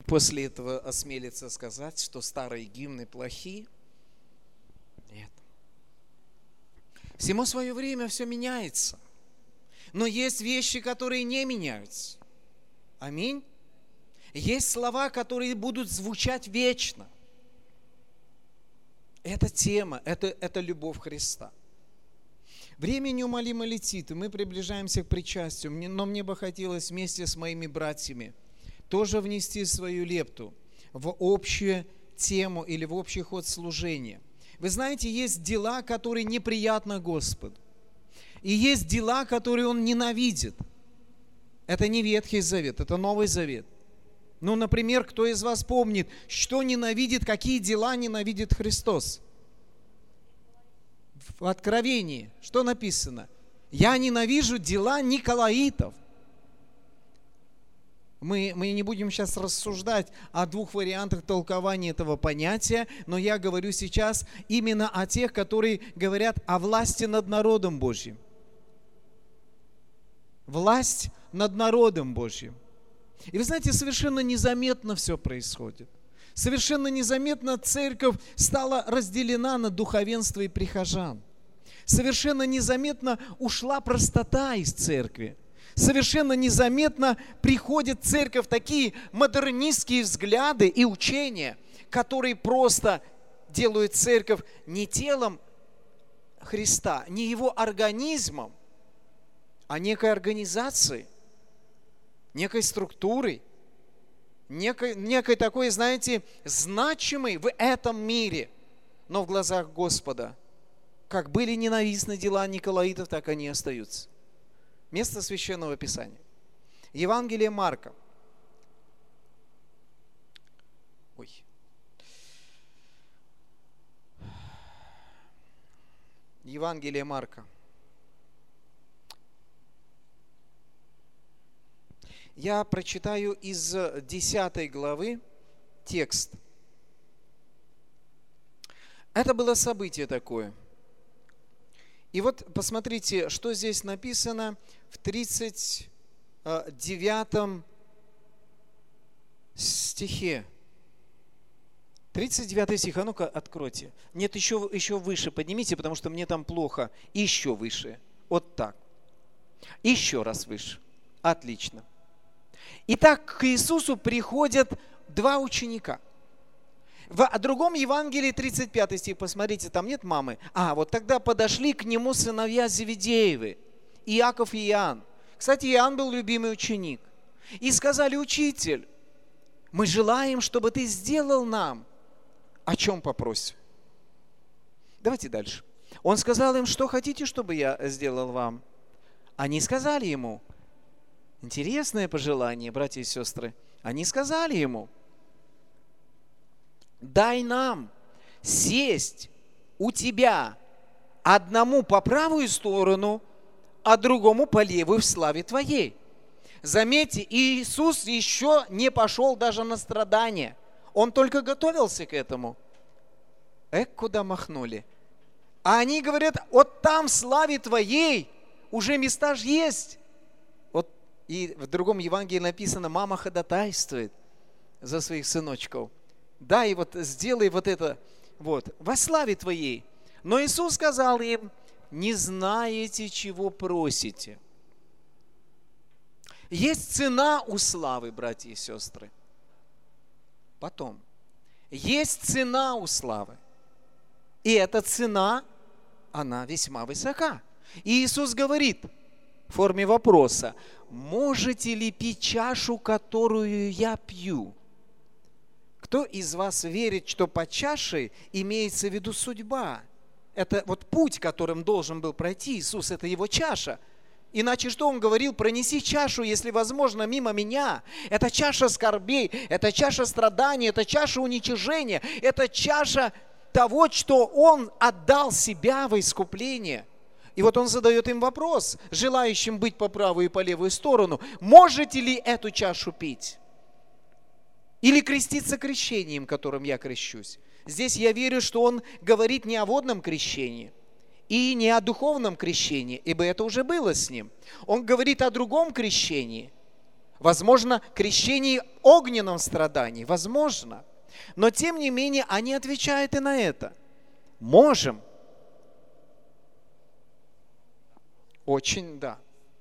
после этого осмелится сказать, что старые гимны плохи? Нет. Всему свое время, все меняется. Но есть вещи, которые не меняются. Аминь. Есть слова, которые будут звучать вечно. Это тема, это любовь Христа. Время неумолимо летит, и мы приближаемся к причастию. Но мне бы хотелось вместе с моими братьями тоже внести свою лепту в общую тему или в общий ход служения. Вы знаете, есть дела, которые неприятны Господу. И есть дела, которые Он ненавидит. Это не Ветхий Завет, это Новый Завет. Ну, например, кто из вас помнит, что ненавидит, какие дела ненавидит Христос? В Откровении что написано? Я ненавижу дела Николаитов. Мы не будем сейчас рассуждать о двух вариантах толкования этого понятия, но я говорю сейчас именно о тех, которые говорят о власти над народом Божьим. Власть над народом Божьим. И вы знаете, совершенно незаметно все происходит. Совершенно незаметно церковь стала разделена на духовенство и прихожан. Совершенно незаметно ушла простота из церкви. Совершенно незаметно приходят в церковь такие модернистские взгляды и учения, которые просто делают церковь не телом Христа, не его организмом, а некой организацией, некой структурой, некой такой, знаете, значимой в этом мире, но в глазах Господа. Как были ненавистны дела Николаитов, так они и остаются. Место Священного Писания. Евангелие Марка. Евангелие Марка. Я прочитаю из 10 главы текст. Это было событие такое. И вот посмотрите, что здесь написано в 39 стихе. 39 стих, а ну-ка откройте. Нет, еще выше поднимите, потому что мне там плохо. Еще выше. Вот так. Еще раз выше. Отлично. Итак, к Иисусу приходят два ученика. В другом Евангелии 35 стих, посмотрите, там нет мамы. Вот тогда подошли к нему сыновья Зеведеевы, Иаков и Иоанн. Кстати, Иоанн был любимый ученик. И сказали: учитель, мы желаем, чтобы ты сделал нам, о чем попросим. Давайте дальше. Он сказал им: что хотите, чтобы я сделал вам? Они сказали ему, интересное пожелание, братья и сестры, они сказали ему: дай нам сесть у тебя одному по правую сторону, а другому по левую в славе твоей. Заметьте, Иисус еще не пошел даже на страдания. Он только готовился к этому. Куда махнули. А они говорят: вот там в славе твоей уже места же есть. Вот и в другом Евангелии написано: мама ходатайствует за своих сыночков. Да, и вот сделай вот это, вот, во славе твоей. Но Иисус сказал им: не знаете, чего просите. Есть цена у славы, братья и сестры. Потом. Есть цена у славы. И эта цена, она весьма высока. И Иисус говорит в форме вопроса: можете ли пить чашу, которую я пью? Кто из вас верит, что под чашей имеется в виду судьба? Это вот путь, которым должен был пройти Иисус, это его чаша. Иначе что он говорил? Пронеси чашу, если возможно, мимо меня. Это чаша скорбей, это чаша страданий, это чаша уничижения, это чаша того, что он отдал себя во искупление. И вот он задает им вопрос, желающим быть по правую и по левую сторону: можете ли эту чашу пить? Или креститься крещением, которым я крещусь? Здесь я верю, что он говорит не о водном крещении и не о духовном крещении, ибо это уже было с ним. Он говорит о другом крещении, Возможно, крещение огненном страдании. Возможно. Но, тем не менее, они отвечают и на это. Можем. Очень, да.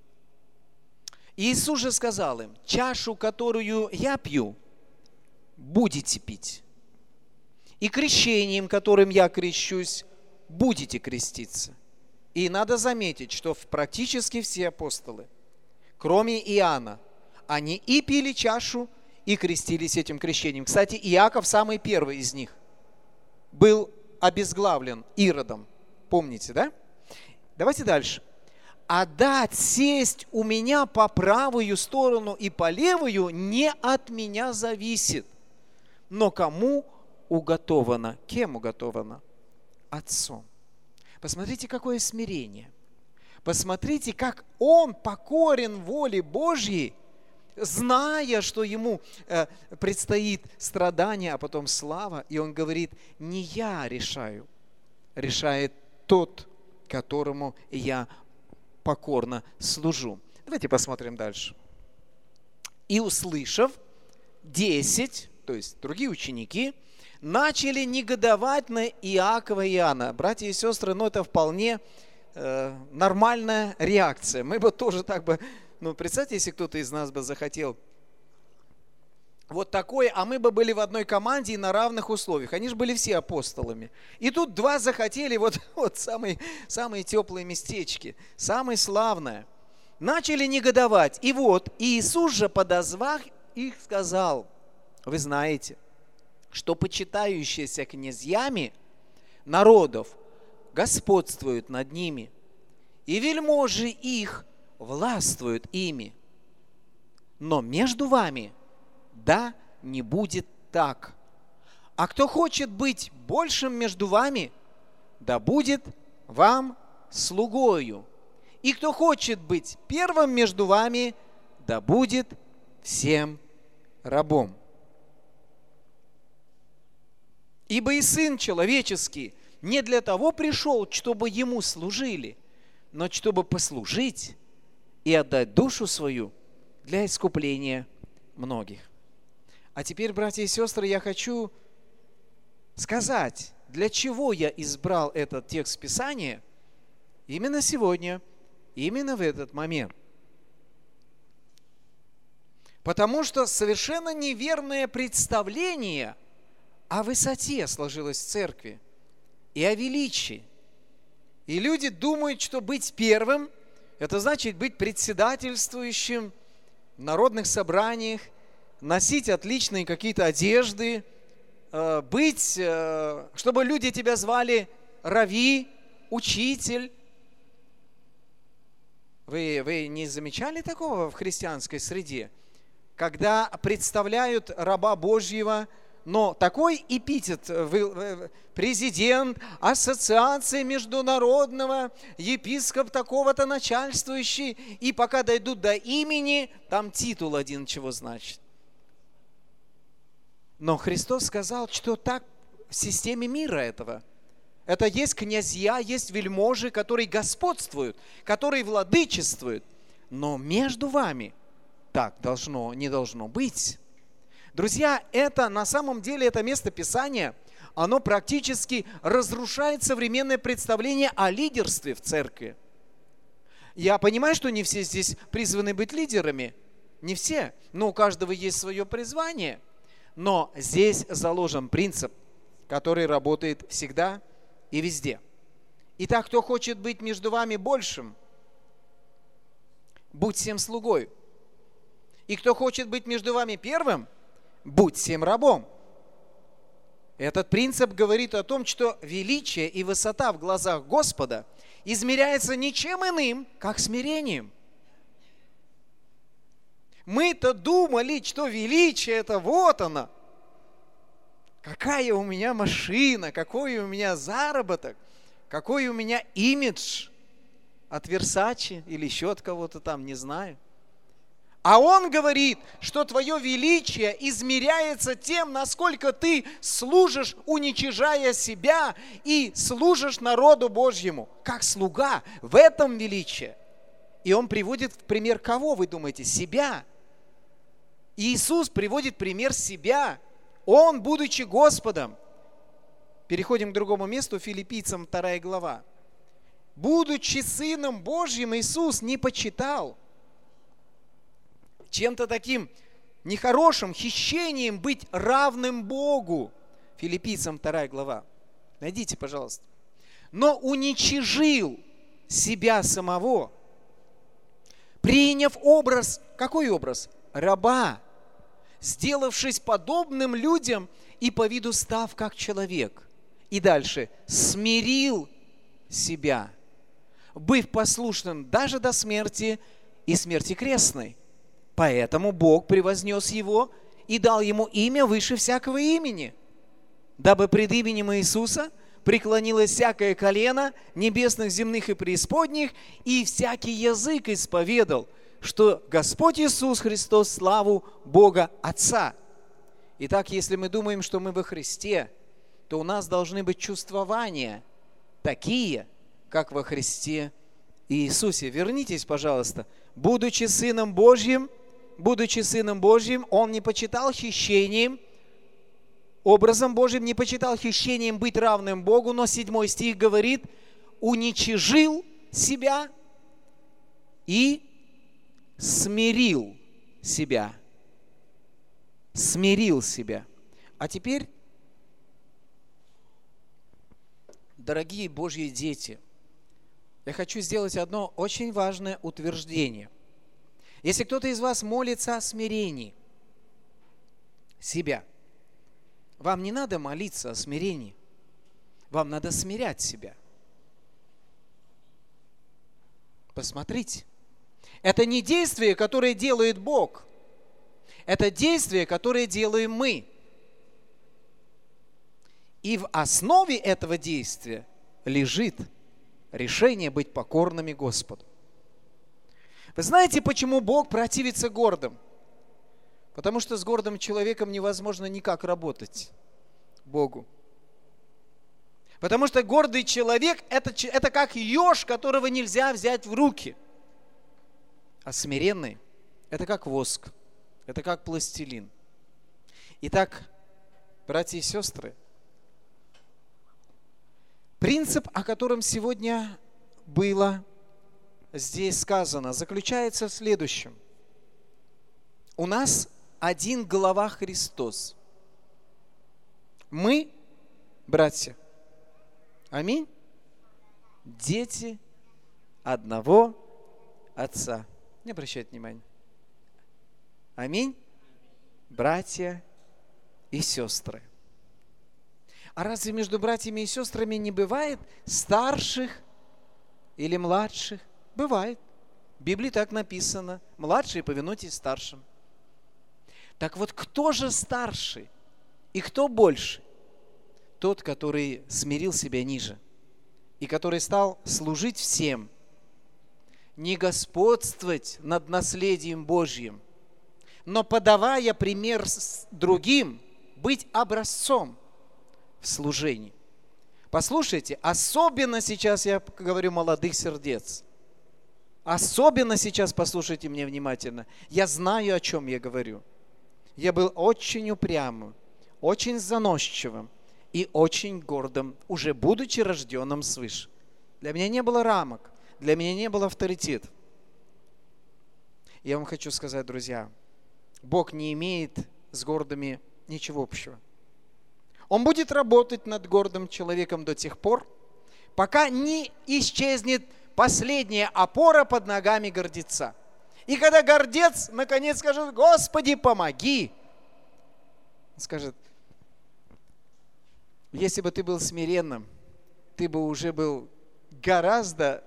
Иисус же сказал им: чашу, которую я пью, будете пить. И крещением, которым я крещусь, будете креститься. И надо заметить, что практически все апостолы, кроме Иоанна, они и пили чашу, и крестились этим крещением. Кстати, Иаков, самый первый из них, был обезглавлен Иродом. Помните, да? Давайте дальше. А дать сесть у меня по правую сторону и по левую не от меня зависит. Но кому уготовано? Кем уготовано? Отцом. Посмотрите, какое смирение. Посмотрите, как он покорен воле Божьей, зная, что ему предстоит страдание, а потом слава. И он говорит: не я решаю, решает тот, которому я покорно служу. Давайте посмотрим дальше. И услышав, 10, то есть другие ученики, начали негодовать на Иакова и Иоанна. Братья и сестры, это вполне нормальная реакция. Мы бы тоже так бы, представьте, если кто-то из нас бы захотел вот такое, а мы бы были в одной команде и на равных условиях. Они же были все апостолами. И тут два захотели вот самые теплые местечки, самые славные. Начали негодовать. И вот Иисус же, подозвав их, сказал: вы знаете, что почитающиеся князьями народов господствуют над ними, и вельможи их властвуют ими. Но между вами да не будет так. А кто хочет быть большим между вами, да будет вам слугою. И кто хочет быть первым между вами, да будет всем рабом. Ибо и Сын Человеческий не для того пришел, чтобы Ему служили, но чтобы послужить и отдать душу свою для искупления многих. А теперь, братья и сестры, я хочу сказать, для чего я избрал этот текст Писания именно сегодня, именно в этот момент. Потому что совершенно неверное представление о высоте сложилось в церкви и о величии. И люди думают, что быть первым – это значит быть председательствующим в народных собраниях, носить отличные какие-то одежды, быть, чтобы люди тебя звали рави, учитель. Вы не замечали такого в христианской среде? Когда представляют раба Божьего, но такой эпитет, президент ассоциации международного, епископ такого-то начальствующий, и пока дойдут до имени, там титул один чего значит. Но Христос сказал, что так в системе мира этого. Это есть князья, есть вельможи, которые господствуют, которые владычествуют. Но между вами так не должно быть. Друзья, это на самом деле, это место Писания, оно практически разрушает современное представление о лидерстве в церкви. Я понимаю, что не все здесь призваны быть лидерами. Не все. Но у каждого есть свое призвание. Но здесь заложен принцип, который работает всегда и везде. Итак, кто хочет быть между вами большим, будь всем слугой. И кто хочет быть между вами первым, будь всем рабом. Этот принцип говорит о том, что величие и высота в глазах Господа измеряется ничем иным, как смирением. Мы-то думали, что величие это вот оно. Какая у меня машина, какой у меня заработок, какой у меня имидж от Versace или еще от кого-то там, не знаю. А он говорит, что твое величие измеряется тем, насколько ты служишь, уничижая себя, и служишь народу Божьему, как слуга. В этом величие. И он приводит в пример кого, вы думаете? Себя. Иисус приводит пример себя. Он, будучи Господом, переходим к другому месту, Филиппийцам 2 глава. Будучи Сыном Божьим, Иисус не почитал чем-то таким нехорошим, хищением быть равным Богу. Филиппийцам 2 глава. Найдите, пожалуйста. Но уничижил себя самого, приняв образ, какой образ? Раба, сделавшись подобным людям и по виду став как человек. И дальше. Смирил себя, быв послушным даже до смерти и смерти крестной. Поэтому Бог превознес его и дал ему имя выше всякого имени, дабы пред именем Иисуса преклонилось всякое колено небесных, земных и преисподних, и всякий язык исповедал, что Господь Иисус Христос славу Бога Отца. Итак, если мы думаем, что мы во Христе, то у нас должны быть чувствования такие, как во Христе Иисусе. Вернитесь, пожалуйста. Будучи Сыном Божьим, Он не почитал хищением, образом Божьим не почитал хищением быть равным Богу, но 7 стих говорит, уничижил себя и смирил себя. Смирил себя. А теперь, дорогие Божьи дети, я хочу сделать одно очень важное утверждение. Если кто-то из вас молится о смирении себя, вам не надо молиться о смирении. Вам надо смирять себя. Посмотрите. Это не действие, которое делает Бог. Это действие, которое делаем мы. И в основе этого действия лежит решение быть покорными Господу. Вы знаете, почему Бог противится гордым? Потому что с гордым человеком невозможно никак работать Богу. Потому что гордый человек это как еж, которого нельзя взять в руки. А смиренный это как воск, это как пластилин. Итак, братья и сестры, принцип, о котором сегодня было здесь сказано, заключается в следующем. У нас один глава Христос. Мы, братья, аминь, дети одного Отца. Не обращайте внимания. Аминь, братья и сестры. А разве между братьями и сестрами не бывает старших или младших? Бывает. В Библии так написано. Младшие повинуйтесь старшим. Так вот, кто же старший и кто больше? Тот, который смирил себя ниже и который стал служить всем, не господствовать над наследием Божьим, но, подавая пример другим, быть образцом в служении. Послушайте, особенно сейчас я говорю молодых сердец. Особенно сейчас послушайте меня внимательно. Я знаю, о чем я говорю. Я был очень упрямым, очень заносчивым и очень гордым, уже будучи рожденным свыше. Для меня не было рамок, для меня не было авторитетов. Я вам хочу сказать, друзья, Бог не имеет с гордыми ничего общего. Он будет работать над гордым человеком до тех пор, пока не исчезнет последняя опора под ногами гордеца. И когда гордец наконец скажет: «Господи, помоги!» Он скажет: если бы ты был смиренным, ты бы уже был гораздо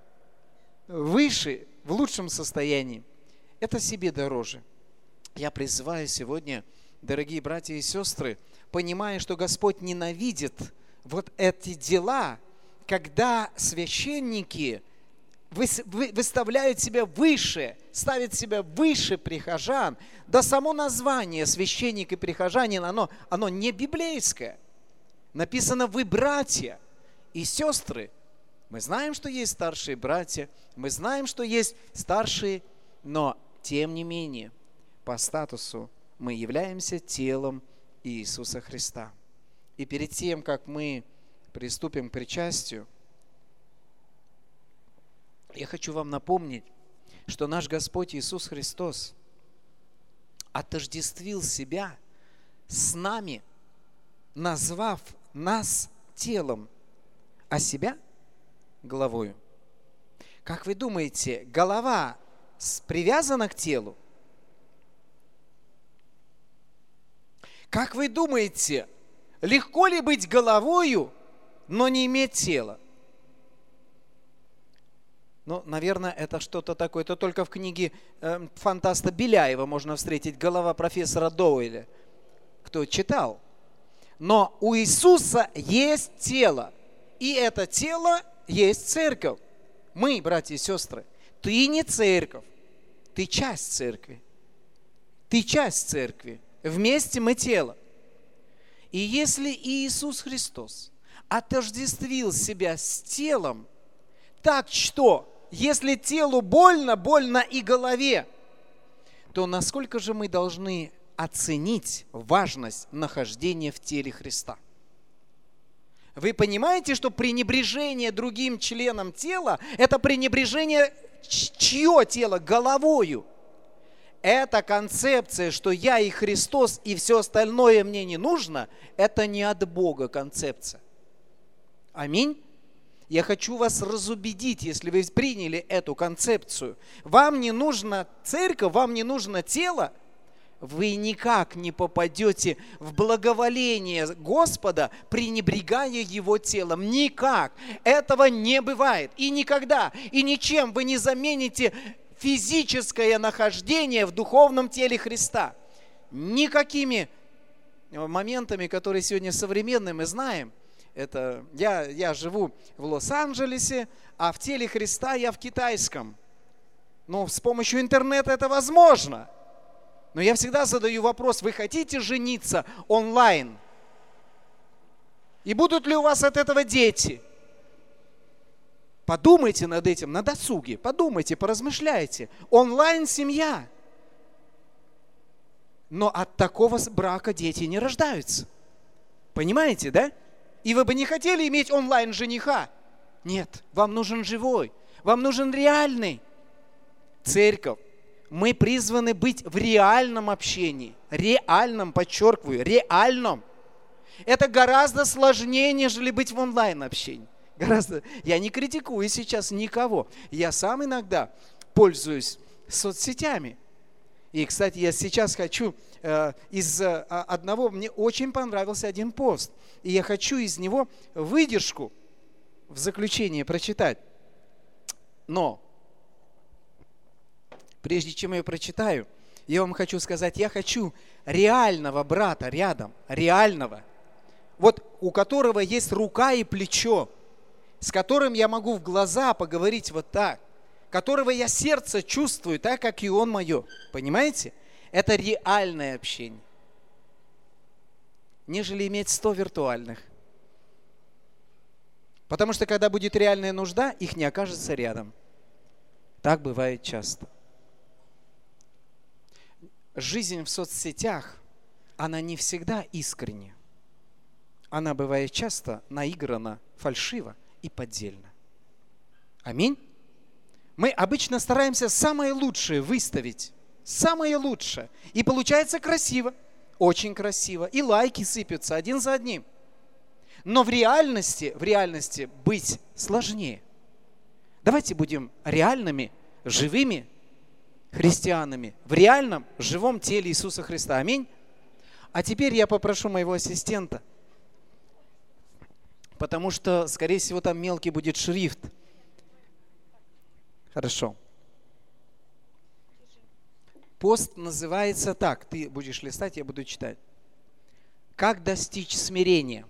выше, в лучшем состоянии. Это себе дороже. Я призываю сегодня, дорогие братья и сестры, понимая, что Господь ненавидит вот эти дела, когда священники выставляют себя выше, ставят себя выше прихожан. Да само название священник и прихожанин, оно не библейское. Написано: вы братья и сестры. Мы знаем, что есть старшие братья, мы знаем, что есть старшие, но тем не менее, по статусу мы являемся телом Иисуса Христа. И перед тем, как мы приступим к причастию, я хочу вам напомнить, что наш Господь Иисус Христос отождествил себя с нами, назвав нас телом, а себя головою. Как вы думаете, голова привязана к телу? Как вы думаете, легко ли быть головою, но не иметь тела? Ну, наверное, это что-то такое. Это только в книге фантаста Беляева можно встретить голова профессора Доуэля. Кто читал? Но у Иисуса есть тело. И это тело есть церковь. Мы, братья и сестры, ты не церковь. Ты часть церкви. Ты часть церкви. Вместе мы тело. И если Иисус Христос отождествил себя с телом, так что, если телу больно, больно и голове, то насколько же мы должны оценить важность нахождения в теле Христа? Вы понимаете, что пренебрежение другим членом тела – это пренебрежение чье тело? Головою. Эта концепция, что я и Христос, и все остальное мне не нужно, это не от Бога концепция. Аминь. Я хочу вас разубедить, если вы приняли эту концепцию. Вам не нужна церковь, вам не нужно тело, вы никак не попадете в благоволение Господа, пренебрегая Его телом. Никак. Этого не бывает. И никогда, и ничем вы не замените физическое нахождение в духовном теле Христа. Никакими моментами, которые сегодня современные, мы знаем. Это я живу в Лос-Анджелесе, а в теле Христа я в китайском. Но с помощью интернета это возможно. Но я всегда задаю вопрос: вы хотите жениться онлайн? И будут ли у вас от этого дети? Подумайте над этим на досуге. Подумайте, поразмышляйте. Онлайн-семья. Но от такого брака дети не рождаются. Понимаете, да? И вы бы не хотели иметь онлайн-жениха? Нет, вам нужен живой, вам нужен реальный. Церковь, мы призваны быть в реальном общении. Реальном, подчеркиваю, реальном. Это гораздо сложнее, нежели быть в онлайн-общении. Гораздо. Я не критикую сейчас никого. Я сам иногда пользуюсь соцсетями. И, кстати, я сейчас хочу из одного, мне очень понравился один пост, и я хочу из него выдержку в заключение прочитать. Но, прежде чем я ее прочитаю, я вам хочу сказать, я хочу реального брата рядом, реального, вот у которого есть рука и плечо, с которым я могу в глаза поговорить вот так, которого я сердце чувствую так, как и он мое. Понимаете? Это реальное общение. Нежели иметь 100 виртуальных. Потому что когда будет реальная нужда, их не окажется рядом. Так бывает часто. Жизнь в соцсетях, она не всегда искренняя. Она бывает часто наиграна, фальшиво и поддельно. Аминь. Мы обычно стараемся самое лучшее выставить. Самое лучшее. И получается красиво. Очень красиво. И лайки сыпятся один за одним. Но в реальности быть сложнее. Давайте будем реальными, живыми христианами. В реальном, живом теле Иисуса Христа. Аминь. А теперь я попрошу моего ассистента. Потому что, скорее всего, там мелкий будет шрифт. Хорошо. Пост называется так. Ты будешь листать, я буду читать. Как достичь смирения?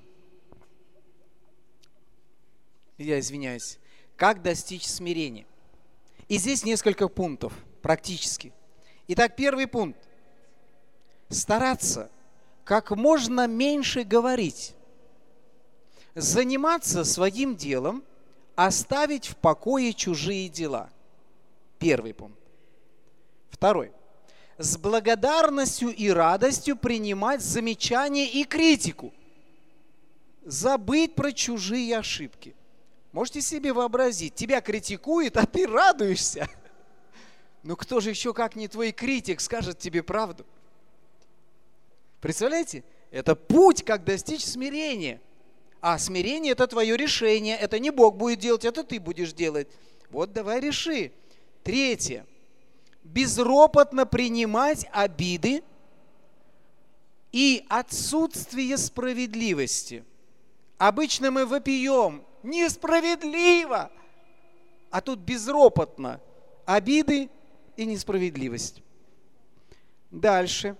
Я извиняюсь. Как достичь смирения? И здесь несколько пунктов, практически. Итак, первый пункт. Стараться как можно меньше говорить. Заниматься своим делом, оставить в покое чужие дела. Первый пункт. Второй. с благодарностью и радостью принимать замечания и критику. Забыть про чужие ошибки. Можете себе вообразить, тебя критикуют, а ты радуешься. Ну кто же еще, как не твой критик, скажет тебе правду? Представляете? Это путь, как достичь смирения. А смирение – это твое решение. Это не Бог будет делать, это ты будешь делать. Вот давай реши. Третье. Безропотно принимать обиды и отсутствие справедливости. Обычно мы вопием: несправедливо! А тут безропотно обиды и несправедливость. Дальше.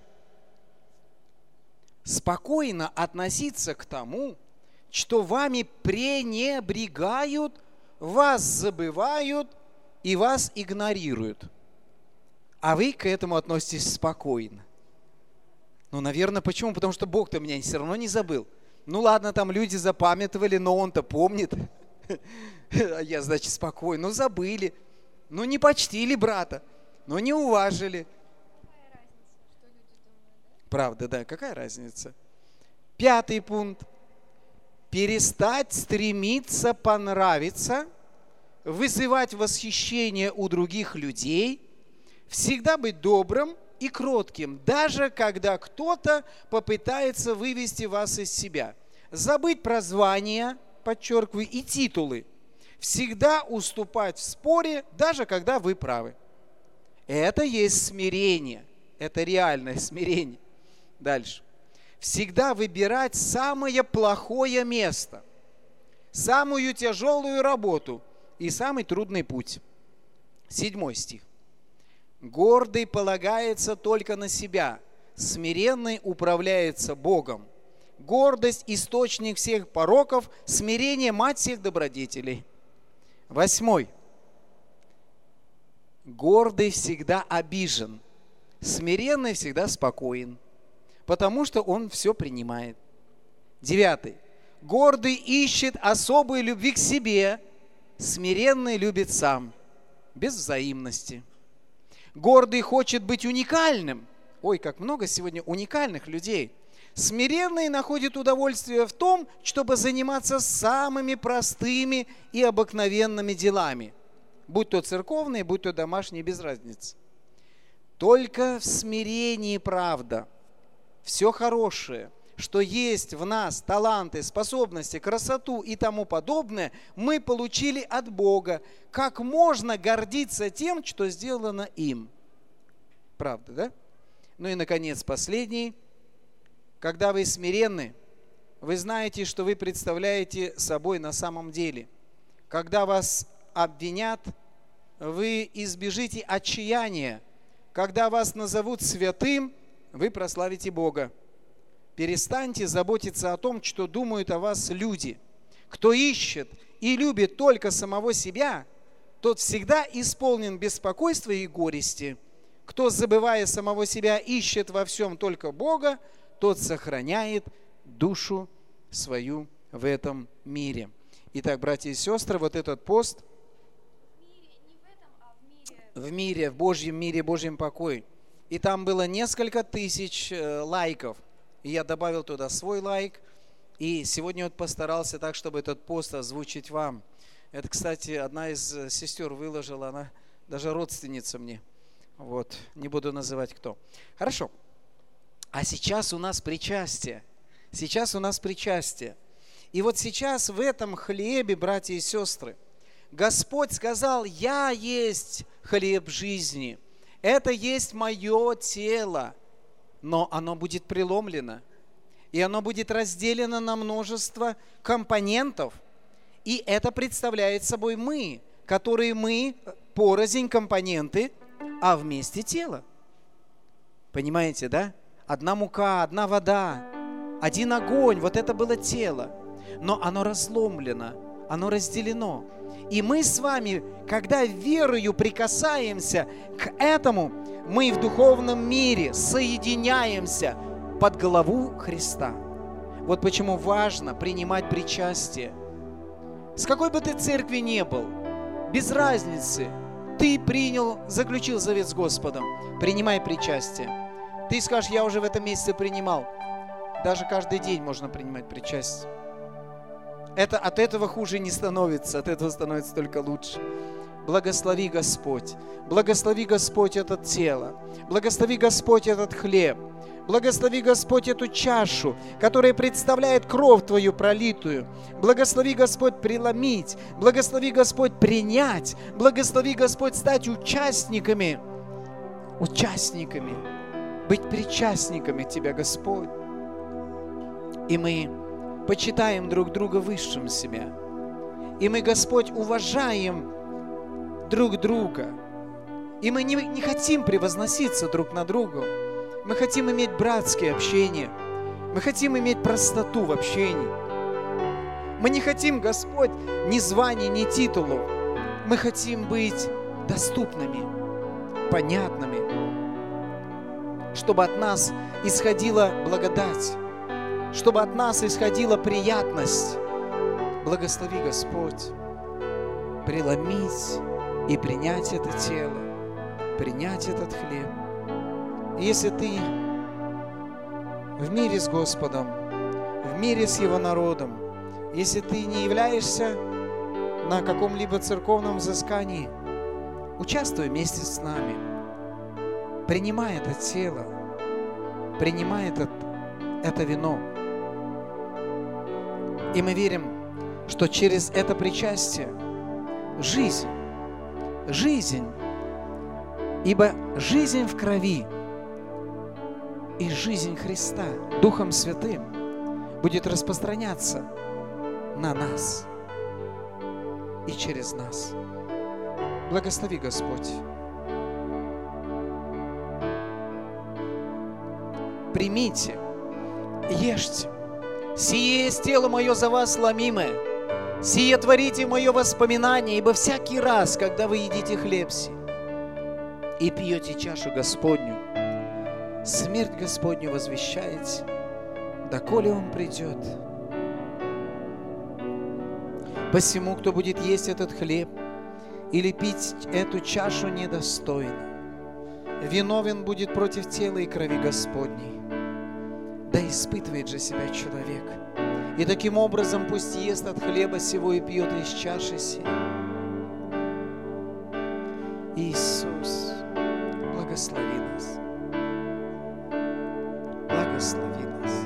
Спокойно относиться к тому, что вами пренебрегают, вас забывают и вас игнорируют. А вы к этому относитесь спокойно. Ну, наверное, почему? Потому что Бог-то меня все равно не забыл. Ну, ладно, там люди запамятовали, но Он-то помнит. А я, значит, спокойно. Ну, забыли. Ну, не почтили брата. Ну, не уважили. Какая разница, что люди думают, да? Правда, да, какая разница? 5 пункт. Перестать стремиться понравиться, вызывать восхищение у других людей, всегда быть добрым и кротким, даже когда кто-то попытается вывести вас из себя. Забыть про звания, подчеркиваю, и титулы. Всегда уступать в споре, даже когда вы правы. Это есть смирение. Это реальное смирение. Дальше. Всегда выбирать самое плохое место, самую тяжелую работу и самый трудный путь. 7 стих. Гордый полагается только на себя, смиренный управляется Богом. Гордость – источник всех пороков, смирение – мать всех добродетелей. 8. Гордый всегда обижен, смиренный всегда спокоен, потому что он все принимает. 9. Гордый ищет особой любви к себе, смиренный любит сам, без взаимности. Гордый хочет быть уникальным. Ой, как много сегодня уникальных людей. Смиренный находит удовольствие в том, чтобы заниматься самыми простыми и обыкновенными делами. Будь то церковные, будь то домашние, без разницы. Только в смирении правда. Все хорошее, что есть в нас, таланты, способности, красоту и тому подобное, мы получили от Бога. Как можно гордиться тем, что сделано им? Правда, да? Ну и, наконец, последний. Когда вы смиренны, вы знаете, что вы представляете собой на самом деле. Когда вас обвинят, вы избежите отчаяния. Когда вас назовут святым, вы прославите Бога. Перестаньте заботиться о том, что думают о вас люди. Кто ищет и любит только самого себя, тот всегда исполнен беспокойства и горести. Кто, забывая самого себя, ищет во всем только Бога, тот сохраняет душу свою в этом мире. Итак, братья и сестры, вот этот пост в мире, в Божьем мире, Божьем покое. И там было несколько тысяч лайков. И я добавил туда свой лайк. И сегодня вот постарался так, чтобы этот пост озвучить вам. Это, кстати, одна из сестер выложила, она даже родственница мне. Вот, не буду называть кто. Хорошо. А сейчас у нас причастие. Сейчас у нас причастие. И вот сейчас в этом хлебе, братья и сестры, Господь сказал: «Я есть хлеб жизни». Это есть мое тело, но оно будет преломлено. И оно будет разделено на множество компонентов. И это представляет собой мы, которые мы порознь компоненты, а вместе тело. Понимаете, да? Одна мука, одна вода, один огонь. Вот это было тело. Но оно разломлено, оно разделено. И мы с вами, когда верою прикасаемся к этому, мы в духовном мире соединяемся под главу Христа. Вот почему важно принимать причастие. С какой бы ты церкви ни был, без разницы, ты заключил завет с Господом, принимай причастие. Ты скажешь, я уже в этом месяце принимал. Даже каждый день можно принимать причастие. От этого хуже не становится, от этого становится только лучше. Благослови Господь. Благослови Господь это тело. Благослови Господь этот хлеб. Благослови Господь эту чашу, которая представляет кровь Твою пролитую. Благослови Господь преломить. Благослови Господь принять. Благослови Господь стать участниками. Быть причастниками Тебя, Господь. И мы почитаем друг друга высшим себя. И мы, Господь, уважаем друг друга. И мы не хотим превозноситься друг на друга. Мы хотим иметь братское общение. Мы хотим иметь простоту в общении. Мы не хотим, Господь, ни званий, ни титулов. Мы хотим быть доступными, понятными, чтобы от нас исходила благодать, чтобы от нас исходила приятность. Благослови, Господь, преломить и принять это тело, принять этот хлеб. И если ты в мире с Господом, в мире с Его народом, если ты не являешься на каком-либо церковном взыскании, участвуй вместе с нами, принимай это тело, принимай это вино. И мы верим, что через это причастие жизнь, ибо жизнь в крови и жизнь Христа Духом Святым будет распространяться на нас и через нас. Благослови, Господь. Примите, ешьте. Сие есть тело мое за вас ломимое. Сие творите мое воспоминание, ибо всякий раз, когда вы едите хлеб сей и пьете чашу Господню, смерть Господню возвещаете, доколе Он придет. Посему, кто будет есть этот хлеб или пить эту чашу недостойно, виновен будет против тела и крови Господней. Да испытывает же себя человек. И таким образом пусть ест от хлеба сего и пьет из чаши сей. Иисус, благослови нас. Благослови нас.